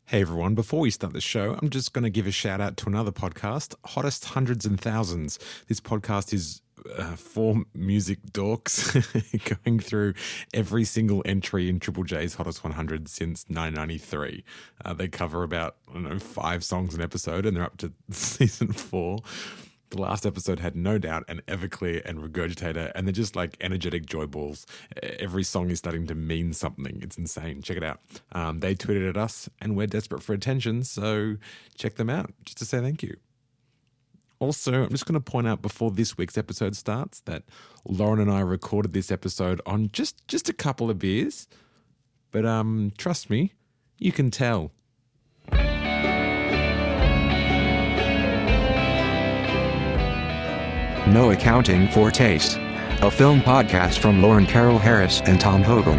Hey everyone, before we start the show, I'm just going to give a shout out to another podcast, Hottest Hundreds and Thousands. This podcast is four music dorks going through every single entry in Triple J's Hottest 100 since 1993. They cover about, 5 songs an episode, and they're up to season 4. The last episode had No Doubt and Everclear and Regurgitator, and they're just like energetic joy balls. Every song is starting to mean something. It's insane. Check it out. They tweeted at us, and we're desperate for attention, so check them out just to say thank you. Also, I'm just going to point out before this week's episode starts that Lauren and I recorded this episode on just a couple of beers, but trust me, you can tell. No Accounting for Taste, a film podcast from Lauren Carroll Harris and Tom Hogan.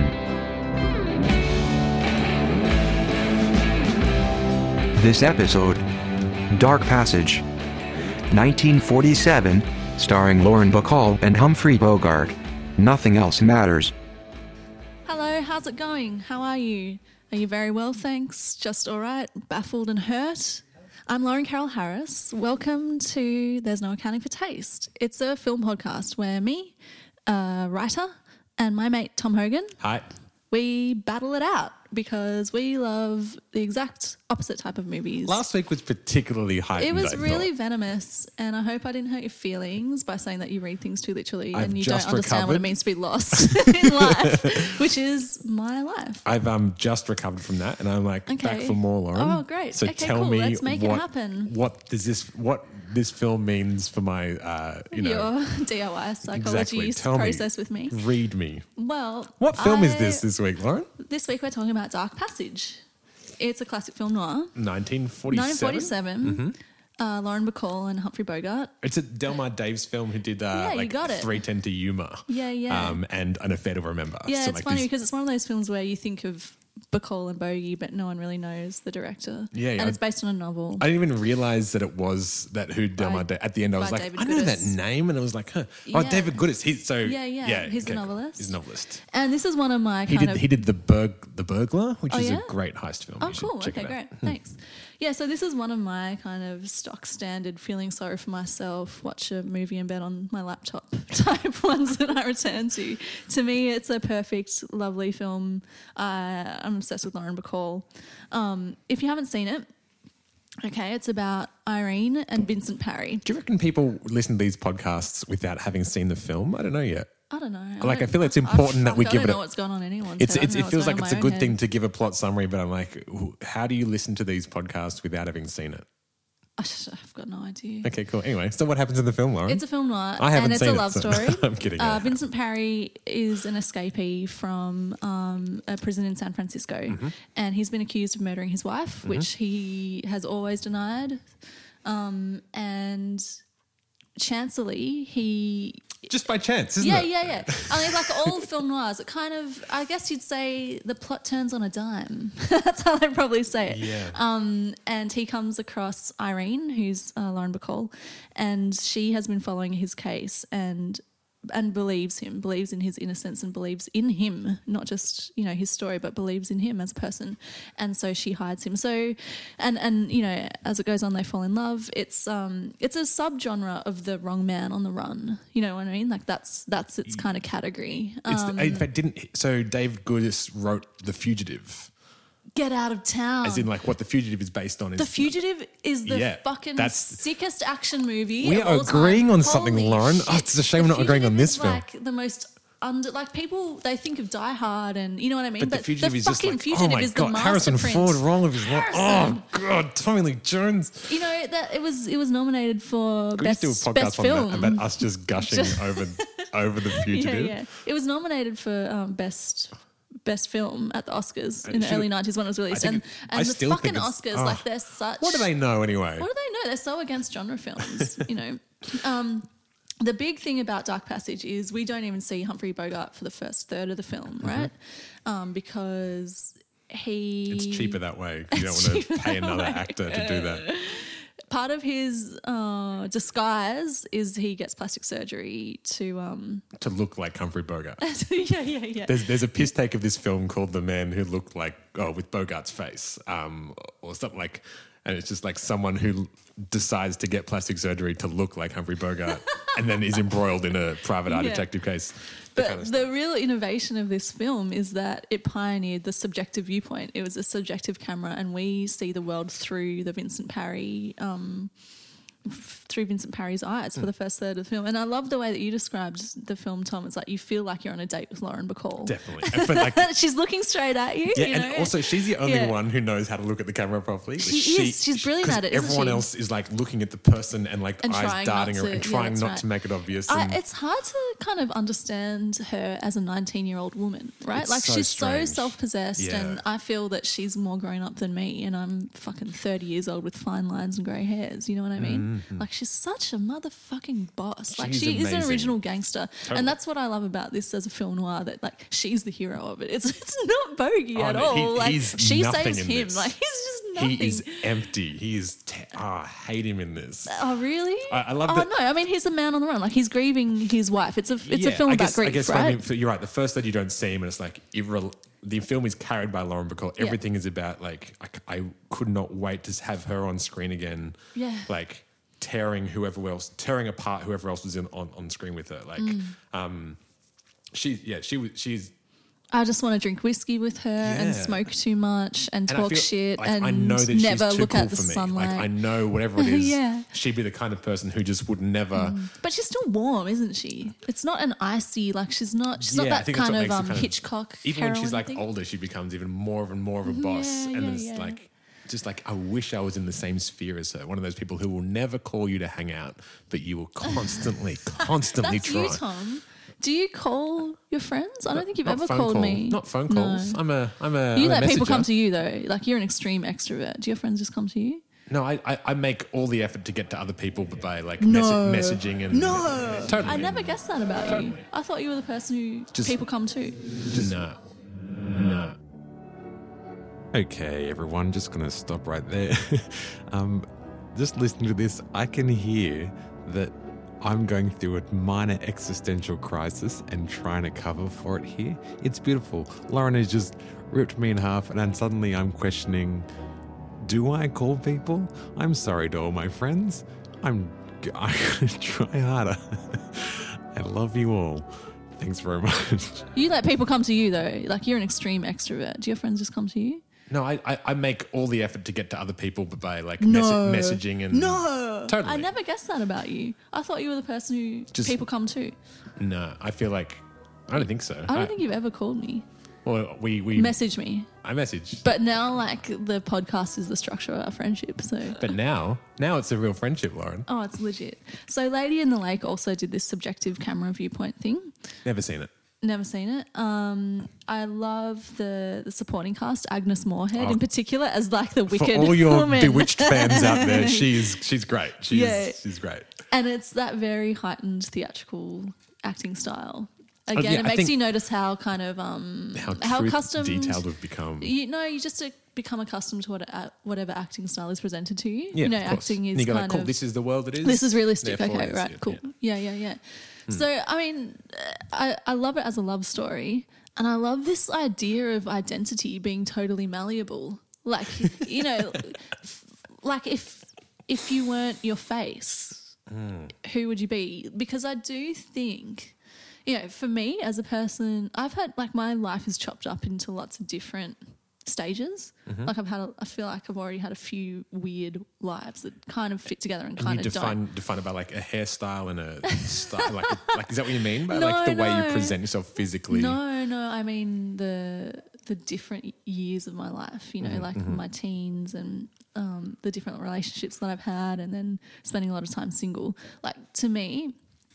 This episode, Dark Passage, 1947, starring Lauren Bacall and Humphrey Bogart. Nothing else matters. Hello, how's it going? How are you? Are you very well, thanks? Just all right? Baffled and hurt? I'm Lauren Carroll Harris. Welcome to There's No Accounting for Taste. It's a film podcast where me, a writer, and my mate Tom Hogan, Hi. we battle it out because we love the exact opposite type of movies. Last week was particularly heightened. It was I really thought. venomous, and I hope I didn't hurt your feelings by saying that you read things too literally and you just don't understand what recovered. it means to be lost in life, which is my life. I've just recovered from that, and I'm like back for more, Lauren. Oh, great. So Okay, tell cool. me Let's make it happen. What this film means for my, Your DIY psychology exactly. Tell process me. with me. Read me. Well, What film is this week, Lauren? This week we're talking about Dark Passage. It's a classic film noir. 1947. 1947. Lauren Bacall and Humphrey Bogart. It's a Delmar Daves film who did you got it. 310 to Yuma. Yeah. And An Affair to Remember. Yeah, So it's like funny these- because it's one of those films where you think of Bacall and Bogey, but no one really knows the director. Yeah. And it's based on a novel. I didn't even realize that it was that who Delmar Daves. At the end, I was by like, David I know that Goodis. name, and I was like, huh. Oh, Yeah. David Goodis. He's He's the novelist. He's a novelist. And this is one of my He did the Burglar, which is yeah? a great heist film. Oh, You should cool. check Okay, it out. great. Thanks. Yeah, so this is one of my kind of stock standard feeling sorry for myself, watch a movie in bed on my laptop type ones that I return to. To me, it's a perfect, lovely film. I'm obsessed with Lauren Bacall. If you haven't seen it, okay, it's about Irene and Vincent Parry. Do you reckon people listen to these podcasts without having seen the film? I don't know yet. I don't know. I feel it's important that we give I it don't a... know what's going on in anyone's It head. I don't know feels what's like going it's a on in good my own thing head. to give a plot summary, but I'm like, how do you listen to these podcasts without having seen it? I've got no idea. Okay, cool. Anyway, so what happens in the film, Lauren? It's a film noir, I haven't and it's seen a it, love so- story. I'm kidding. Yeah. Vincent Parry is an escapee from a prison in San Francisco, Mm-hmm. and he's been accused of murdering his wife, which he has always denied. And chancily, he... Just by chance, isn't Yeah. it? I mean, like all film noirs, it kind of, I guess you'd say the plot turns on a dime. That's how they probably say it. Yeah. And he comes across Irene, who's Lauren Bacall, and she has been following his case and believes in his innocence and believes in him, not just, his story, but believes in him as a person. And so she hides him. So, and as it goes on, they fall in love. It's a subgenre of the wrong man on the run. You know what I mean? Like that's its kind of category. In fact, so David Goodis wrote The Fugitive, Get out of town. as in like what The Fugitive is based on. The Fugitive is the Yeah, fucking that's- sickest action movie. We of are all agreeing time. on something, Holy Lauren. shit. Oh, it's a shame The we're not agreeing on Fugitive this is film. Like the most people they think of Die Hard and you know what I mean. But The Fugitive is just fucking like, Fugitive oh my is God, the Harrison masterprint. Ford, wrong with his life. Oh Harrison. God, Tommy Lee Jones. You know that it was nominated for Could we best just do a best podcast film. on that about us just gushing over The Fugitive? Yeah. It was nominated for best film at the Oscars in the should- early 90s when it was released. I think- And I the still think fucking it's- Oscars, oh. like they're such... What do they know anyway? What do they know? They're so against genre films, The big thing about Dark Passage is we don't even see Humphrey Bogart for the first third of the film, right? Because he... It's cheaper that way. You don't want to pay another actor to do that. part of his disguise is he gets plastic surgery to look like Humphrey Bogart. yeah. There's a piss take of this film called The Man Who Looked Like, with Bogart's face, or something like, and it's just like someone who decides to get plastic surgery to look like Humphrey Bogart and then is embroiled in a private eye detective case. But the real innovation of this film is that it pioneered the subjective viewpoint. It was a subjective camera, and we see the world through the Vincent Parry, through Vincent Parry's eyes for the first third of the film. And I love the way that you described the film, Tom. It's like you feel like you're on a date with Lauren Bacall. Definitely. But like, she's looking straight at you. yeah, you and know? also she's the only one who knows how to look at the camera properly. She is. She's brilliant at it, isn't everyone she? else is like looking at the person and like And eyes trying darting not around to- and trying that's not right. to make it obvious. And It's hard to kind of understand her as a 19-year-old woman, right? It's like so she's strange. so self-possessed, Yeah. and I feel that she's more grown up than me, and I'm fucking 30 years old with fine lines and grey hairs. You know what I mean? Like she's such a motherfucking boss. Like She's she is an amazing. original gangster, Totally. and that's what I love about this as a film noir. That like she's the hero of it. It's not Bogey at no, all. Like he's she nothing saves in him. this. Like he's just nothing. he is empty. He is. I hate him in this. Oh really? I love Oh that. no! I mean, he's a man on the run. Like he's grieving his wife. It's a film about grief, I guess right? you're right. The first that you don't see him, and it's like the film is carried by Lauren Bacall. Everything is about like I could not wait to have her on screen again. Yeah. Like tearing tearing apart whoever else was on screen with her. Like, she's. I just want to drink whiskey with her and Yeah. smoke too much and And I talk feel shit like and I know that never she's too look cool at the for me. sunlight. Like I know whatever it is, Yeah. she'd be the kind of person who just would never. But she's still warm, isn't she? It's not an icy, like she's not Yeah, I that think that's kind what of, makes it kind of- Hitchcock. Even when she's heroine like thing. older, she becomes even more and more of a boss. Yeah, and yeah, it's yeah. like, just like, I wish I was in the same sphere as her. One of those people who will never call you to hang out, but you will constantly That's try. you, Tom. Do you call your friends? I don't think you've Not ever phone called call- me. Not phone No. calls. I'm a You I'm let a people come messenger. to you though. Like you're an extreme extrovert. Do your friends just come to you? No, I make all the effort to get to other people by like No. messaging and totally. I never guessed that about you. I thought you were the person who Just- people come to. No. Okay, everyone, just gonna stop right there. Just listening to this, I can hear that I'm going through a minor existential crisis and trying to cover for it here. It's beautiful. Lauren has just ripped me in half, and then suddenly I'm questioning, do I call people? I'm sorry to all my friends. I'm gonna try harder. I love you all. Thanks very much. You let people come to you though. Like you're an extreme extrovert. Do your friends just come to you? No, I make all the effort to get to other people by like No. messaging and Totally. I never guessed that about you. I thought you were the person who Just- people come to. No, I feel like I don't think so. I don't think you've ever called me. Well, we Message me. I message, But now, like, the podcast is the structure of our friendship. So, but now it's a real friendship, Lauren. oh, it's legit. So, Lady in the Lake also did this subjective camera viewpoint thing. Never seen it. Never seen it. I love the supporting cast, Agnes Moorehead in particular, as like the wicked For all your woman. Bewitched fans out there, she's great. Yeah. She's great. And it's that very heightened theatrical acting style. Again, yeah, it I makes think- you notice how kind of How accustomed detailed we've become. You just become accustomed to whatever acting style is presented to you. Yeah, you know, of course. acting And is you go kind like, cool, of this is the world it is. this is realistic. Therefore Okay, it is, right, yeah, cool. yeah. Yeah. So, I mean, I love it as a love story, and I love this idea of identity being totally malleable. Like, you know, like if you weren't your face, who would you be? Because I do think, you know, for me as a person, I've had like my life is chopped up into lots of different stages. Like I feel like I've already had a few weird lives that kind of fit together and And kind you of don't. define it by like a hairstyle and a style, like is that what you mean by No, like the way you no. present yourself physically? No, I mean the different years of my life, you know, like my teens and the different relationships that I've had, and then spending a lot of time single. Like to me,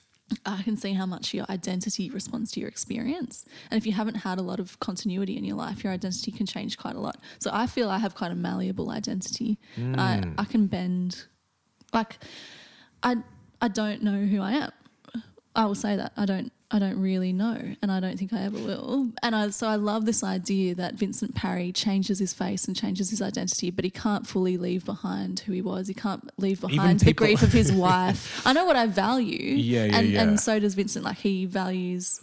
I can see how much your identity responds to your experience. And if you haven't had a lot of continuity in your life, your identity can change quite a lot. So I feel I have quite a malleable identity. I can bend. Like I don't know who I am. I will say that. I don't really know, and I don't think I ever will. And so I love this idea that Vincent Parry changes his face and changes his identity, but he can't fully leave behind who he was. He can't leave behind the grief of his wife. I know what I value. And so does Vincent. Like, he values,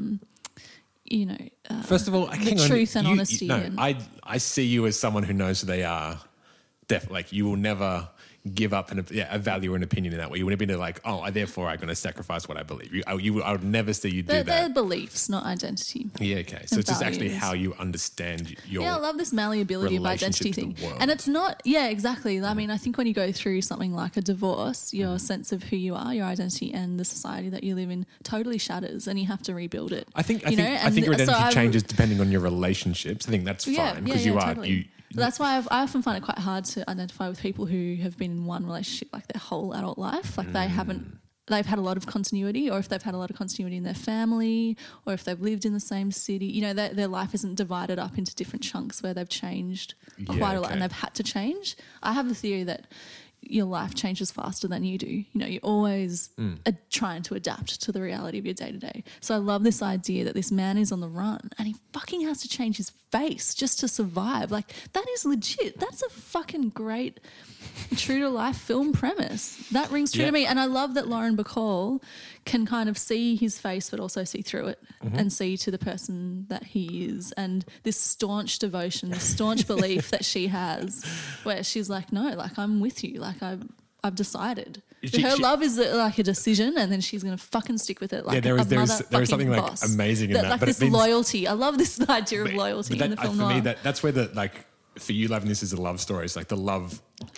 first of all, the truth and honesty. I see you as someone who knows who they are. Definitely, like, you will never give up a value or an opinion in that way. You wouldn't be like, therefore I'm going to sacrifice what I believe. I would never see you do that. They're beliefs, not identity. Yeah, okay. So it's just actually how you understand your I love this malleability of identity thing. And it's not, exactly. I mean, I think when you go through something like a divorce, your sense of who you are, your identity and the society that you live in totally shatters, and you have to rebuild it. I think your identity changes depending on your relationships. I think that's fine because totally. That's why I often find it quite hard to identify with people who have been in one relationship like their whole adult life. Like they've had a lot of continuity, or if they've had a lot of continuity in their family, or if they've lived in the same city, their life isn't divided up into different chunks where they've changed quite a lot and they've had to change. I have the theory that your life changes faster than you do. You're always trying to adapt to the reality of your day-to-day. So I love this idea that this man is on the run and he fucking has to change his face just to survive. Like, that is legit. That's a fucking great true-to-life film premise. That rings true to me. And I love that Lauren Bacall can kind of see his face but also see through it and see to the person that he is. And this staunch devotion, this staunch belief that she has, where she's like, no, like, I'm with you. Like, I've decided. Her love is like a decision, and then she's going to fucking stick with it. Like, there is something like amazing in that. Like, but this loyalty. I love this idea of loyalty in the film. For me, that's where for you, loving this is a love story. It's like the love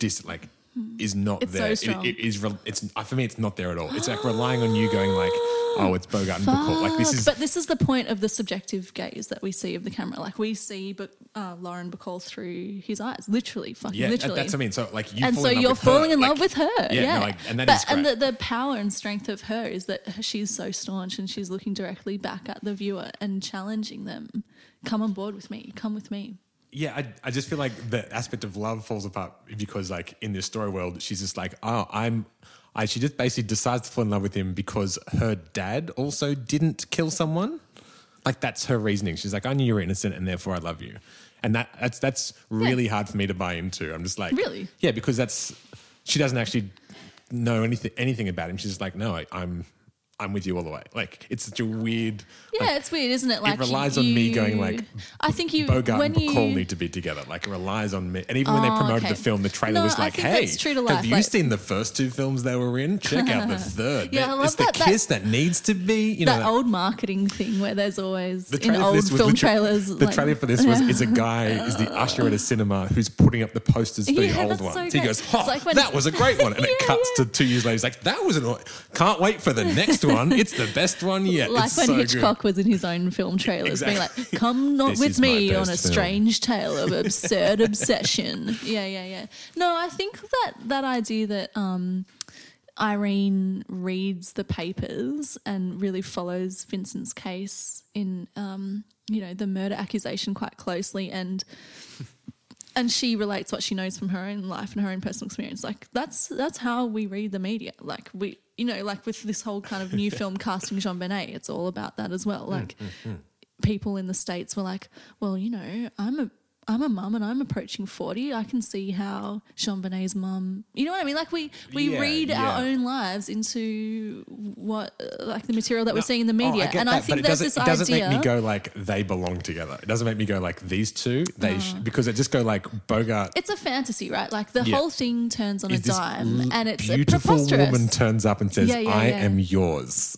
is not it's there. So strong. It's for me, it's not there at all. It's like relying on you going like, it's Bogart and Bacall. Like, but this is the point of the subjective gaze that we see of the camera. Like, we see Lauren Bacall through his eyes, literally, literally. That's what I mean. So like, you're falling in love with her. And that is great. And the power and strength of her is that she's so staunch and she's looking directly back at the viewer and challenging them. Come on board with me. Come with me. Yeah, I just feel like the aspect of love falls apart because, like, in this story world, she's just like, she just basically decides to fall in love with him because her dad also didn't kill someone. Like, that's her reasoning. She's like, I knew you were innocent and therefore I love you. And that's really hard for me to buy into. I'm just like, really? Yeah, because she doesn't actually know anything about him. She's just like, no, I'm with you all the way. Like, it's such a weird... Yeah, it's weird, isn't it? Like, it relies on me going like, I think Bogart and Bacall need to be together. Like, it relies on me. And even when they promoted the film, the trailer was like, hey, have you seen the first two films they were in? Check out the third. Yeah, I love it's the kiss that needs to be. That old marketing thing where there's always, in old film trailers... The trailer for this is a guy, is the usher at a cinema who's putting up the posters for the old ones. So he goes, that was a great one. And it cuts to 2 years later. He's like, can't wait for the next one. It's the best one yet. Like, it's when so Hitchcock was in his own film trailers, being like, come not with me on a strange tale of absurd obsession. Yeah. No, I think that idea that Irene reads the papers and really follows Vincent's case in, the murder accusation quite closely, and she relates what she knows from her own life and her own personal experience. Like, that's how we read the media. Like, like with this whole kind of new film casting JonBenet, it's all about that as well. Like, people in the States were like, well, I'm a mum and I'm approaching 40. I can see how JonBenet's mum, you know what I mean? Like, we read our own lives into what, like, the material that we're seeing in the media. And I think there's this idea. It doesn't make me go like, they belong together. It doesn't make me go like, these two, because it just go like Bogart. It's a fantasy, right? Like, the whole thing turns on a dime, and it's beautiful preposterous. Woman turns up and says, I am yours.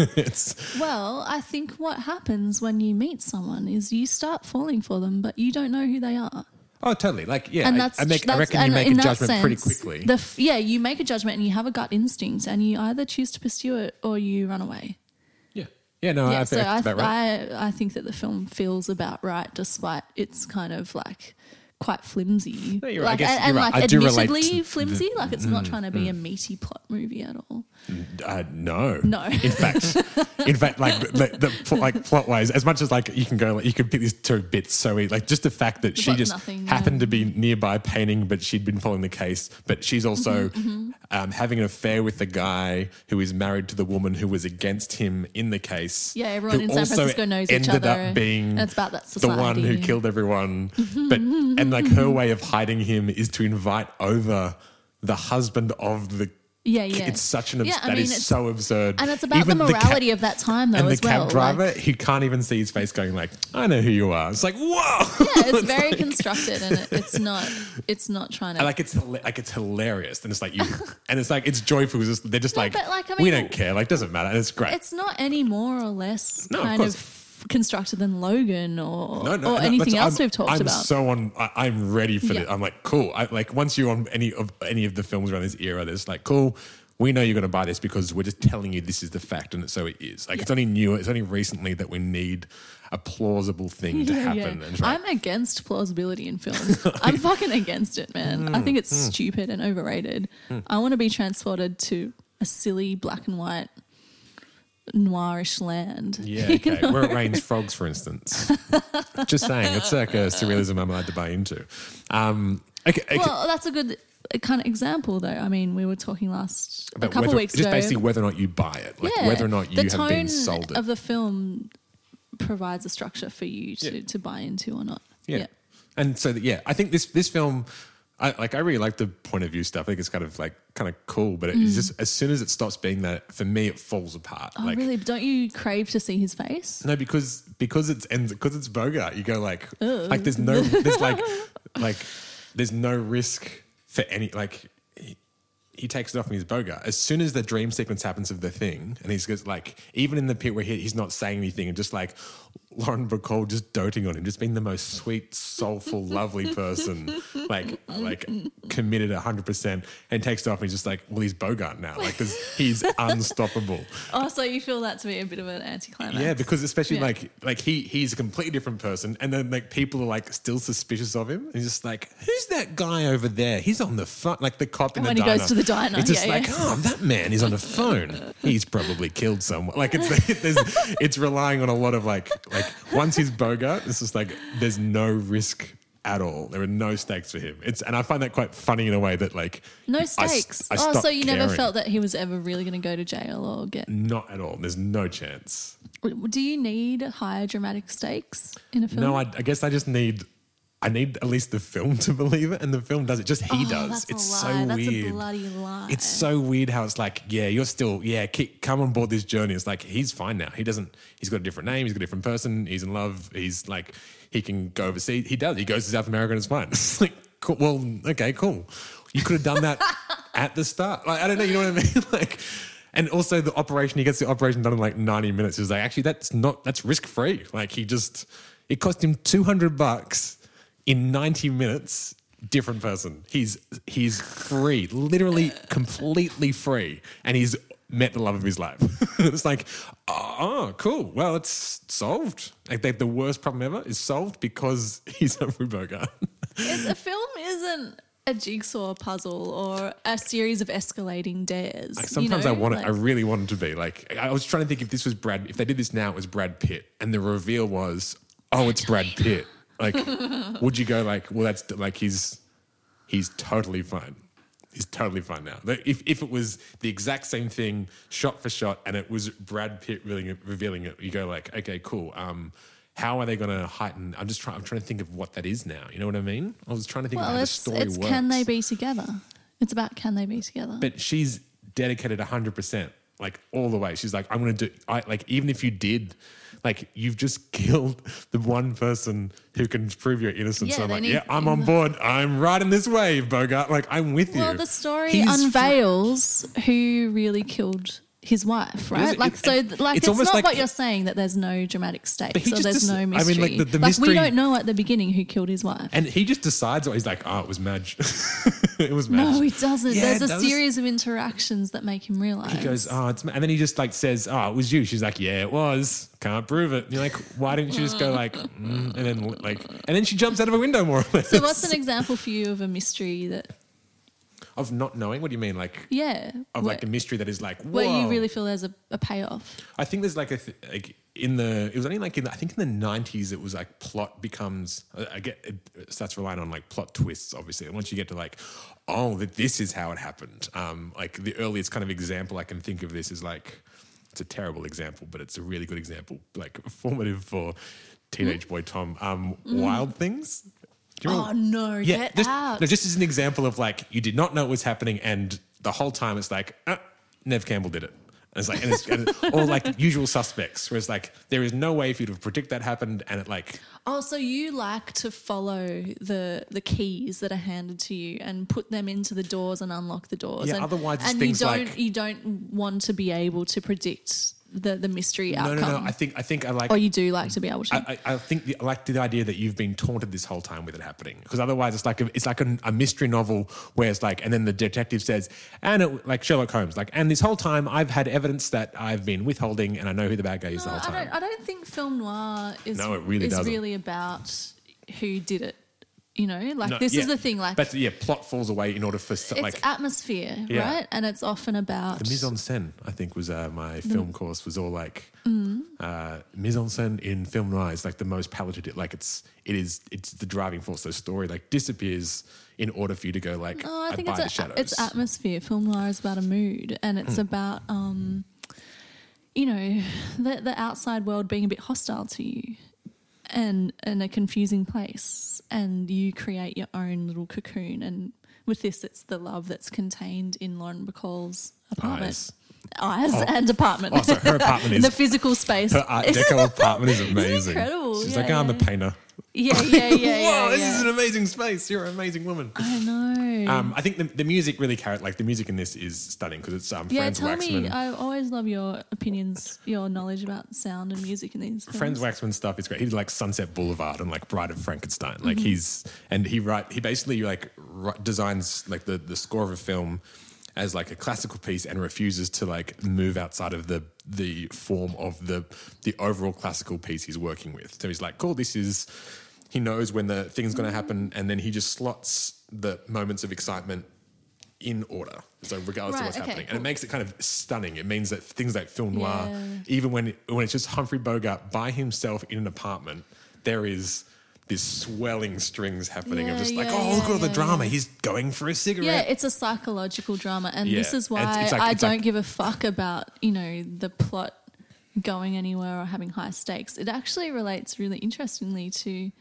Well, I think what happens when you meet someone is you start falling for them, but you don't know who they are. Oh, totally. Like, yeah, and I reckon you make a judgment pretty quickly. You make a judgment and you have a gut instinct, and you either choose to pursue it or you run away. Yeah, no, I think that's about right. I think that the film feels about right, despite its kind of like quite flimsy. No, you're right. I Like, guess and you're right. like I do relate admittedly to flimsy. Like it's not trying to be a meaty plot movie at all. No. No. In fact, like like plot wise, as much as like you can go, like, you can pick these two bits so easy. Like just the fact that she plot's just nothing, happened to be nearby painting, but she'd been following the case. But she's also having an affair with the guy who is married to the woman who was against him in the case. Yeah, everyone who in San also Francisco knows each ended other, up being and it's about that the one who society. killed everyone. And like her way of hiding him is to invite over the husband of the. Yeah, yeah. It's such an Yeah, I that mean, is it's- so absurd. And it's about Even the cab- morality of that time, though, and the as well. cab driver, Like, he can't even see his face going like, I know who you are. It's like, whoa. yeah, it's very constructed, and it's not trying to. And it's hilarious. And it's like it's joyful. They're just like, but, like, I we mean, don't care. Like, doesn't matter. And it's great. It's not any more or less No, of kind course. of constructed than Logan or No, anything that's- else we've talked I'm about. so on. I'm ready for Yeah. this. I'm like, cool. Like once you're on any of the films around this era, there's like, cool. We know you're going to buy this because we're just telling you this is the fact, and so it is. Like it's only new. It's only recently that we need a plausible thing to happen. And it's like, I'm against plausibility in film. I'm fucking against it, man. I think it's stupid and overrated. I want to be transported to a silly black and white noirish land. yeah, okay. Where it rains frogs, for instance. Just saying, it's like a surrealism I'm allowed to buy into. Okay. Well, that's a good kind of example, though. I mean, we were talking a couple whether, weeks just ago. basically whether or not you buy it, like Yeah, whether or not you the have been tone sold it. of the film provides a structure for you to buy into or not. Yeah. And so, I think this film, I really like the point of view stuff. I think it's kind of cool, but it's just as soon as it stops being that, for me, it falls apart. Oh, really? Don't you crave to see his face? No, because it's Bogart. You go like there's no risk for any he takes it off and he's Bogart. As soon as the dream sequence happens of the thing, and he's just like, even in the pit where he's not saying anything, and just like Lauren Bacall just doting on him, just being the most sweet, soulful, lovely person, like committed 100%, and takes it off and he's just like, well, he's Bogart now, like he's unstoppable. Oh, so you feel that to be a bit of an anticlimax? Yeah, because especially Yeah. like he's a completely different person, and then like people are like still suspicious of him. And he's just like, who's that guy over there? He's on the phone, like the cop in When the he diner. goes to the diner, It's just yeah, like, yeah. oh, that man is on the phone. He's probably killed someone. Like it's relying on a lot of like once he's Bogart, it's just like there's no risk at all. There are no stakes for him. And I find that quite funny in a way that like No stakes. I so stopped you never caring. felt that he was ever really going to go to jail or get. Not at all. There's no chance. Do you need higher dramatic stakes in a film? No, I guess I need at least the film to believe it, and the film does it. Just he does. That's It's a lie. so That's weird. a bloody lie. It's so weird how it's like, yeah, you're still, come on board this journey. It's like, he's fine now. He's got a different name. He's got a different person. He's in love. He's like, he can go overseas. He does. He goes to South America and it's fine. It's like, cool. Well, okay, cool. You could have done that at the start. Like, I don't know. You know what I mean? Like, and also he gets the operation done in like 90 minutes. It's like, actually, that's risk free. Like it cost him $200 in 90 minutes. Different person. He's free, literally completely free, and he's met the love of his life. It's like, oh, cool. Well, it's solved. Like the worst problem ever is solved because he's Humphrey Bogart. The film isn't a jigsaw puzzle or a series of escalating dares. Like sometimes I really want it to be. Like I was trying to think if they did this now, it was Brad Pitt, and the reveal was, oh, it's Brad Pitt. Like, would you go like, well, that's like he's totally fine. He's totally fine now. If it was the exact same thing, shot for shot, and it was Brad Pitt revealing it, you go like, okay, cool. How are they going to heighten? I'm trying to think of what that is now. You know what I mean? I was trying to think of how the story it's works. can they be together? It's about can they be together? But she's dedicated 100%, like all the way. She's like, I'm going to do. Even if you did. Like, you've just killed the one person who can prove your innocence. Yeah, So I'm they like, need- yeah, I'm on board. I'm riding this wave, Bogart. Like, I'm with you. Well, the story He's unveils who really killed his wife, right? It- Like, it- so, like, it's it's almost not like what he- you're saying that there's no dramatic stakes But he or just there's no I mean, mystery. like, the like, we mystery- don't know at the beginning who killed his wife. And he just decides, or he's like, oh, it was Madge. It was Madge. No, he doesn't. Yeah, There's it a does. series of interactions that make him realize. He goes, oh, it's, and then he just like says, oh, it was you. She's like, yeah, it was. Can't prove it. And you're like, why didn't you just go like, and then she jumps out of a window more or less. So, what's an example for you of a mystery that, Of not knowing? What do you mean? Like, yeah, of where, like a mystery that is like, whoa. where you really feel there's a payoff? I think there's like like in the, it was only like I think in the 90s, it was like plot becomes, it starts relying on like plot twists, obviously. And once you get to like, oh, that this is how it happened. Like the earliest kind of example I can think of this is like, it's a terrible example, but it's a really good example, like formative for teenage boy Tom. Wild Things. Do you remember? Oh no, get out. Just as an example of like, you did not know what was happening, and the whole time it's like, Nev Campbell did it. And it's like, or like Usual Suspects, where it's like, there is no way for you to predict that happened, and it like, Oh, so you like to follow the keys that are handed to you and put them into the doors and unlock the doors. Yeah, and, otherwise it's and things you don't want to be able to predict the mystery outcome. no. I think I like. Or you do like to be able to. I think I like the idea that you've been taunted this whole time with it happening, because otherwise it's like a mystery novel where it's like, and then the detective says, and it, like Sherlock Holmes, like, and this whole time I've had evidence that I've been withholding, and I know who the bad guy is the whole time. I don't think film noir is, No, it really is doesn't. really about who did it. You know, like No, this yeah. is the thing. Like, But yeah, plot falls away in order for it's like atmosphere, Yeah. right? And it's often about the mise en scène. I think was my film course was all like Mm-hmm. mise en scène in film noir is like the most palliative. Like it's the driving force. The story like disappears in order for you to go like, Oh, I think buy the shadows. it's atmosphere. Film noir is about a mood, and it's about you know, the outside world being a bit hostile to you, and a confusing place, and you create your own little cocoon. And with this, it's the love that's contained in Lauren Bacall's apartment. Eyes and apartment. Oh, so her apartment is the physical space. her Art Deco apartment is amazing. incredible. She's Yeah, like, I'm the yeah. painter. Yeah. Whoa, this yeah. is an amazing space. You're an amazing woman. I know. I think the music really carried. Like the music in this is stunning because it's Yeah, Franz tell Waxman. me. I always love your opinions, your knowledge about sound and music in these films. Franz Waxman stuff is great. He did like Sunset Boulevard and like Bride of Frankenstein. Like Mm-hmm. he basically like designs like the score of a film as like a classical piece and refuses to like move outside of the form of the overall classical piece he's working with. So he's like, cool, he knows when the thing's going to happen, and then he just slots the moments of excitement in order. So regardless of Right, what's okay, happening. And it cool. makes it kind of stunning. It means that things like film noir, Yeah. even when it's just Humphrey Bogart by himself in an apartment, there is this swelling strings happening of Yeah, just like, yeah, oh, look at all the yeah, drama. yeah. He's going for a cigarette. Yeah, it's a psychological drama, and Yeah, this is why it's like- I it's don't like- give a fuck about the plot going anywhere or having high stakes. It actually relates really interestingly to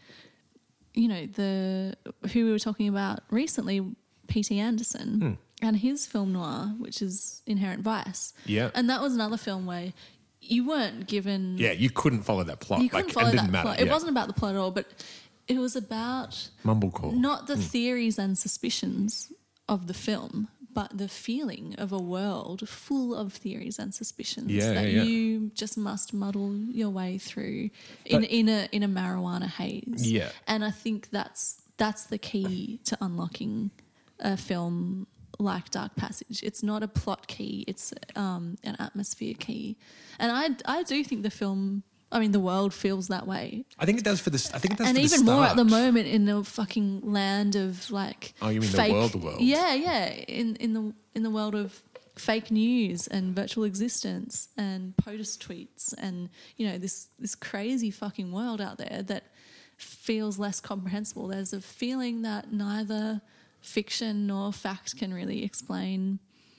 who we were talking about recently, P.T. Anderson, and his film noir, which is Inherent Vice. Yeah. And that was another film where you weren't given... Yeah, you couldn't follow that plot. You couldn't like, follow it didn't that matter. plot. Yeah. It wasn't about the plot at all, but it was about Mumblecore. not the theories and suspicions of the film, but the feeling of a world full of theories and suspicions that you just must muddle your way through in a marijuana haze. Yeah. And I think that's the key to unlocking a film like Dark Passage. It's not a plot key, it's an atmosphere key. And I do think the world feels that way. I think it does for this. I think it does And for the even more at the start. moment in the fucking land of like Oh, you mean fake, the world? Yeah. In the world of fake news and virtual existence and POTUS tweets and this crazy fucking world out there that feels less comprehensible. There's a feeling that neither fiction nor fact can really explain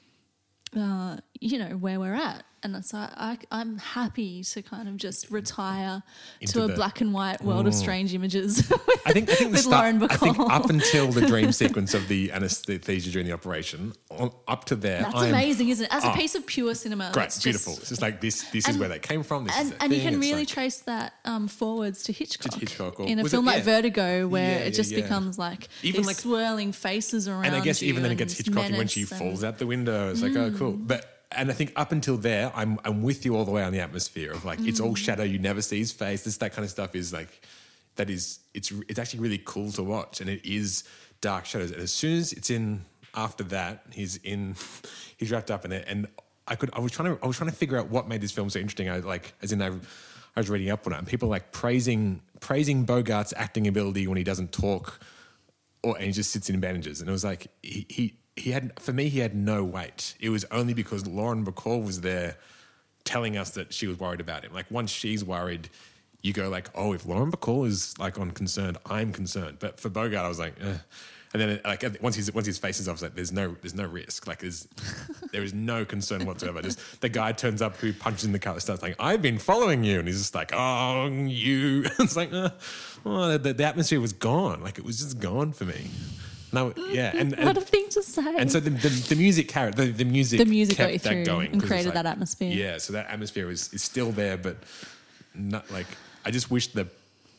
where we're at. And so I'm happy to kind of just retire Into to a the- black and white world of strange images I think the with start, Lauren Bacall. I think up until the dream sequence of the anesthesia during the operation, up to there, That's amazing, isn't it? As a Oh, piece of pure cinema. great, it's just- beautiful. It's just like this is where they came from. This is And a you thing. can It's really like- trace that forwards to Hitchcock. Hitchcock, or in a was film it- like yeah. Vertigo, where Yeah, it just yeah. becomes like Even these like- swirling faces around and I guess you even then it and gets this Hitchcocky when she menace falls and- out the window. It's like, oh, cool. But and I think up until there, I'm with you all the way on the atmosphere of like it's all shadow. You never see his face. That kind of stuff is like it's actually really cool to watch, and it is dark shadows. And as soon as it's in after that, he's wrapped up in it, and I was trying to figure out what made this film so interesting. I was reading up on it, and people like praising Bogart's acting ability when he doesn't talk, and he just sits in bandages. And it was like he had no weight. It was only because Lauren Bacall was there telling us that she was worried about him. Like once she's worried, you go like, oh, if Lauren Bacall is like concerned, I'm concerned. But for Bogart, I was like, ugh. And then like once his face is off, it's like there's no risk. Like there is no concern whatsoever. Just the guy turns up who punches in the car, starts like, I've been following you, and he's just like, oh, you. It's like, the atmosphere was gone. Like it was just gone for me. No, yeah, and what a thing to say. And so the music carried the music got you kept through that going and created like, that atmosphere. Yeah, so that atmosphere is still there, but not like I just wish the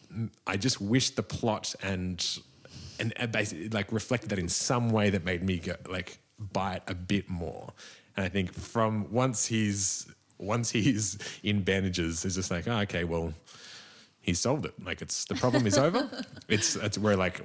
plot and basically like reflected that in some way that made me go, like buy it a bit more. And I think from once he's in bandages, it's just like, oh, okay, well, he solved it. Like the problem is over. We're like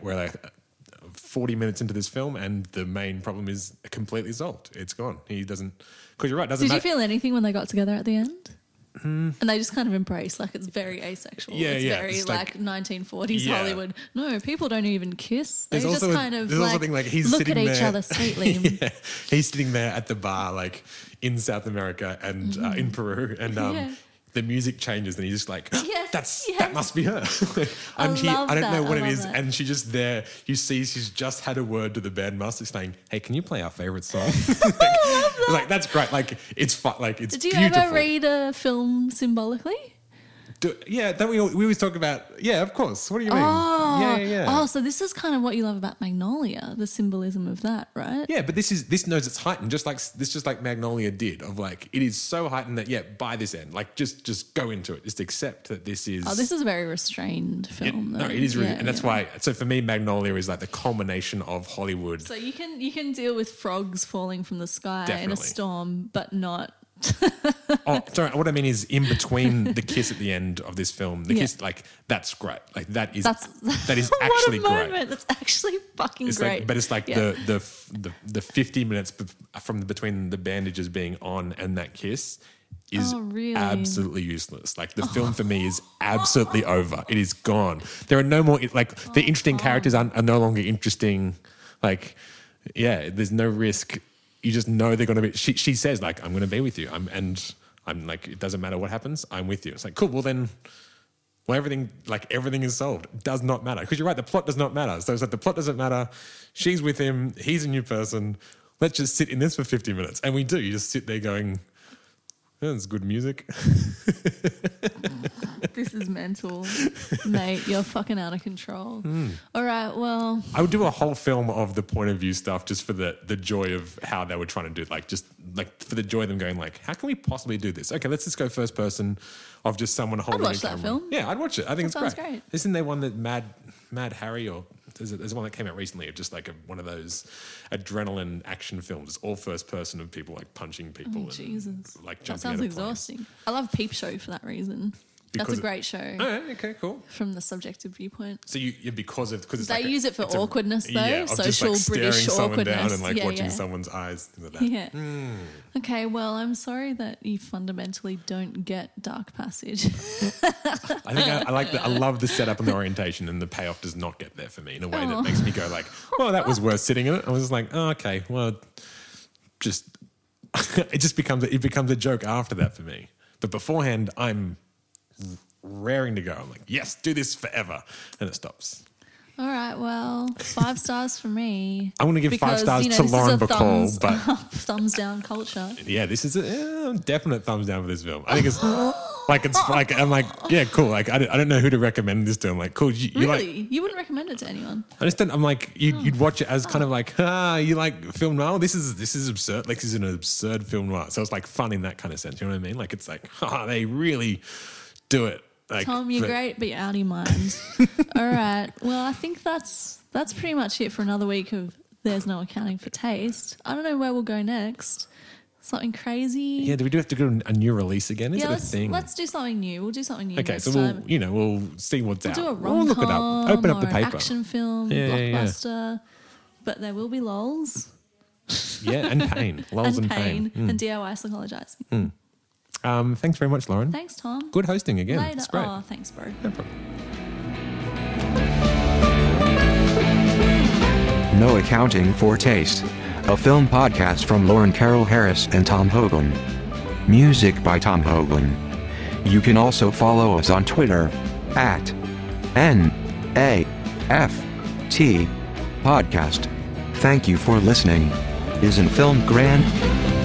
40 minutes into this film, and the main problem is completely solved. It's gone. He doesn't, because you're right. Doesn't Did you matter. feel anything when they got together at the end? And they just kind of embrace, like it's very asexual. Yeah, it's yeah. very It's like 1940s Yeah. Hollywood. No, people don't even kiss. They There's just also kind of there's also like, thing like he's look sitting at each there- other sweetly. Yeah, he's sitting there at the bar, like in South America and in Peru, and Yeah. the music changes, and he's just like, Yes, that yes. must be her. I love I don't know that, what I it love is, that. and she's just there. You see, she's just had a word to the bandmaster saying, "Hey, can you play our favorite song?" It's like that's great. Like it's fun. Like it's Do you beautiful. ever read a film symbolically? Yeah, don't we always talk about? Yeah, of course. What do you mean? Yeah. Oh, so this is kind of what you love about Magnolia, the symbolism of that, right? Yeah, but this knows it's heightened, just like Magnolia did. Of like, it is so heightened that by this end, like just go into it, just accept that this is. Oh, this is a very restrained film. No, though. it is really, Yeah, and that's yeah. why. So for me, Magnolia is like the culmination of Hollywood. So you can deal with frogs falling from the sky in a Definitely. storm, but not. Oh, sorry. What I mean is, in between the kiss at the end of this film, the Yeah. kiss, like that's great. Like that is That's what actually a moment. great. That's actually fucking It's great. like, but it's like Yeah. the 50 minutes from between the bandages being on and that kiss is Oh, really? absolutely useless. Like the film for me is absolutely over. It is gone. There are no more like the interesting characters are no longer interesting. Like, yeah, there's no risk. You just know they're going to be. She says like, "I'm going to be with you." I'm like, it doesn't matter what happens. I'm with you. It's like, cool. Well then. Well, everything is solved. It does not matter. Because you're right, the plot does not matter. So it's like the plot doesn't matter. She's with him. He's a new person. Let's just sit in this for 50 minutes. And we do. You just sit there going, oh, that's good music. This is mental, mate. You're fucking out of control. Hmm. All right, well, I would do a whole film of the point of view stuff just for the joy of how they were trying to do it. Like, just like for the joy of them going like, how can we possibly do this? Okay, let's just go first person of just someone holding watch a that camera. film. Yeah, I'd watch it. I think That it's sounds great. Isn't there one that Mad Harry or there's one that came out recently of just like one of those adrenaline action films. It's all first person of people like punching people. and, Jesus, like that jumping sounds out of exhausting. I love Peep Show for that reason. That's Because a great show planes. Oh, okay, cool. from the subjective viewpoint. So because it's They like use it for it's awkwardness, though. of just, Social like, staring British someone down awkwardness. and like Yeah, watching yeah. someone's eyes. Things like that. Yeah. Hmm. Okay, well, I'm sorry that you fundamentally don't get Dark Passage. I think I like I love the setup and the orientation, and the payoff does not get there for me in a way that makes me go like, "Well, that was worth sitting in it." I was just like, "Oh, okay, well, just it becomes a joke after that for me." But beforehand, I'm raring to go. I'm like, "Yes, do this forever," and it stops. All right, well, 5 stars for me. I'm gonna give 5 Because, stars you know, to this Lauren is a Bacall, thumbs but up, thumbs down culture. yeah, this is a definite thumbs down for this film. I think it's like I'm like, yeah, cool. Like I don't know who to recommend this to. I'm like, cool. You Really? like? You wouldn't recommend it to anyone? I just don't. I'm like, you'd watch it as kind of like, you like film noir. This is absurd. Like this is an absurd film noir. So it's like fun in that kind of sense. You know what I mean? Like it's like, they really do it. Like, Tom, you're great, but you're out of your mind. All right. Well, I think that's pretty much it for another week of There's No Accounting for Taste. I don't know where we'll go next. Something crazy. Yeah, do we have to do a new release again? Is Yeah, it a thing? let's do something new. We'll do something new Okay, next so time. we'll see what's out. Do a We'll rom-com look it up. Open up the or paper. an action film, blockbuster. But there will be lols Yeah, and pain. Lulls and pain. and DIY psychologizing. Thanks very much, Lauren. Thanks, Tom. Good hosting again. Later. It's great. Oh, thanks, bro. No problem. No Accounting for Taste, a film podcast from Lauren Carroll Harris and Tom Hoagland. Music by Tom Hoagland. You can also follow us on Twitter at NAFT Podcast. Thank you for listening. Isn't film grand?